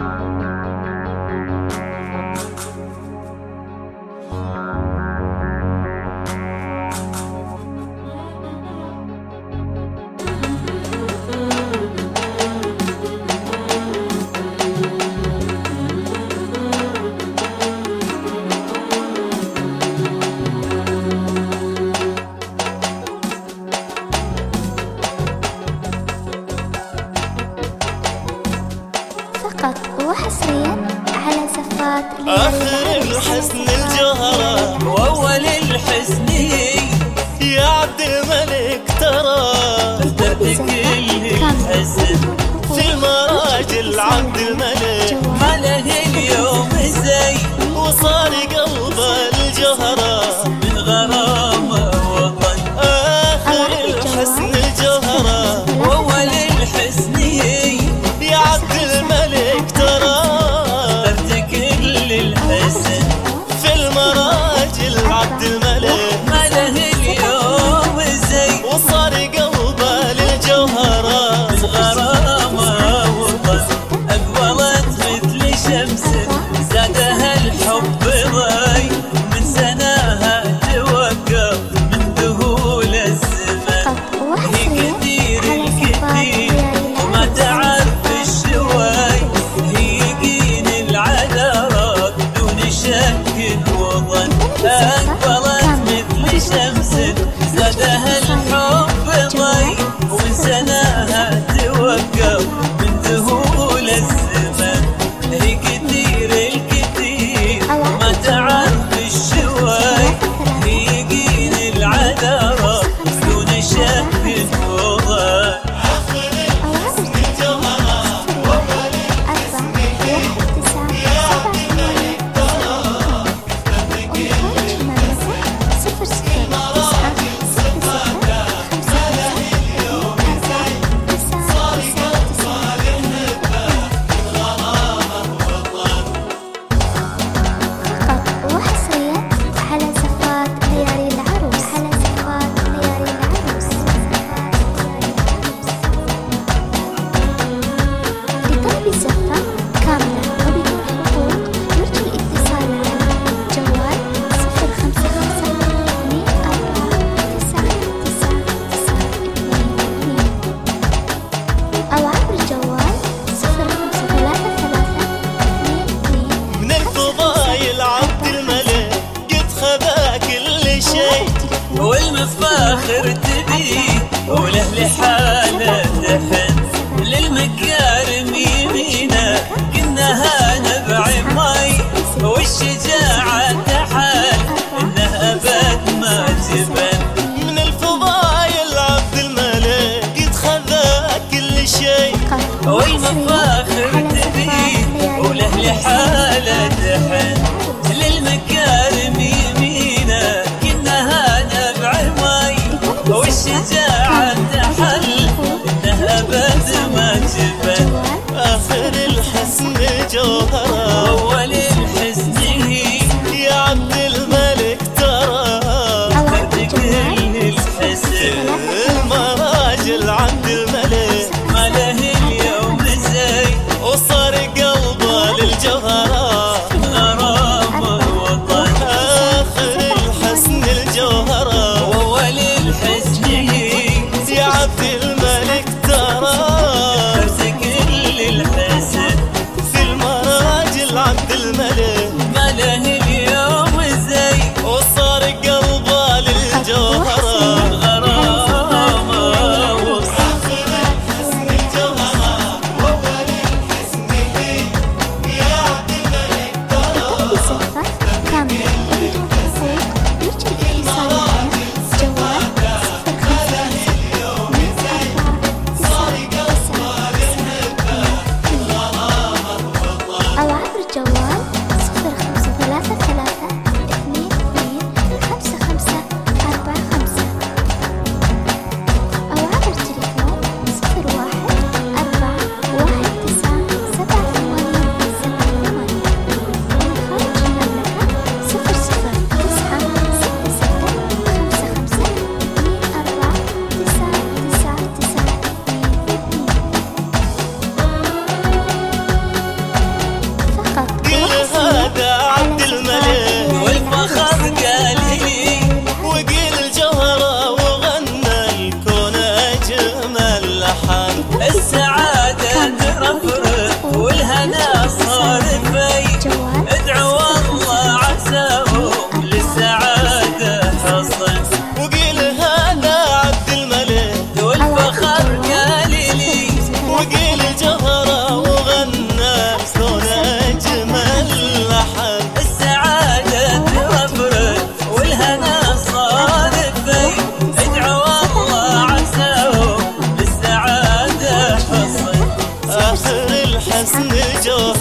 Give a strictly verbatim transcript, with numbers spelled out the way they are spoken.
فقط وحصريا على زفات آخر الحسن الجوهرة وأول الحسن يا عبد الملك ترى اخترت كل الحسن في المراجل عبد الملك ما له اليوم زي وصار قلبه الجوهرة من غرامة وطن. آخر الحسن الجوهرة وأول الحسن يا عبد الملك ترى اخترت كل الحسن في المراجل عبد الملك ما له اليوم زي وصار قلبه للجوهرة من غرامة وطن. أقبلت مثل شمس زادها الحب ضي من سناها توقف من ذهول الزمن. هي كثير الكثير وما تعرف الشوي هيجين العذرات دون شك وظن. أقبلت مثل شمس زادها الحب ضي ومن سناها توقف من ذهول الزمن. هي كثير الكثير وما تعرف الشوي هيجين العذرات دون شك وظن. والمفاخر تبيه وله لحاله دفن للمكارم يمينه كنها نبع مي والشجاعة تحال انه ابد ما جبن. من الفضايل عبد الملك يتخذى كل شيء والمفاخر تبيه وله لحاله دفن للمكارم يمينه كنها نبع مي والشجاعة تحل انها ابد ما جبن. آخر الحسن جوهرة أول الحسن يا عبد الملك ترى اخترت كل الحسن المراجل عبد الملك ما له اليوم زي وصار قلبه للجوهرة غرام الوطن. آخر الحسن الجوهرة وأول الحسن يا عبد الملك ترى اخترت كل الحسن في المراجل السعادة ترفرف والهنا صار في ادعوا الله عساهم للسعادة حصل وقيلها انا عبد الملك والفخر قال لي وقيل الجوهرة وغنى شلون اجمل لحن السعادة ترفرف والهنا صار في ادعوا الله عساهم للسعادة حصل اخر الحسن الجوهرة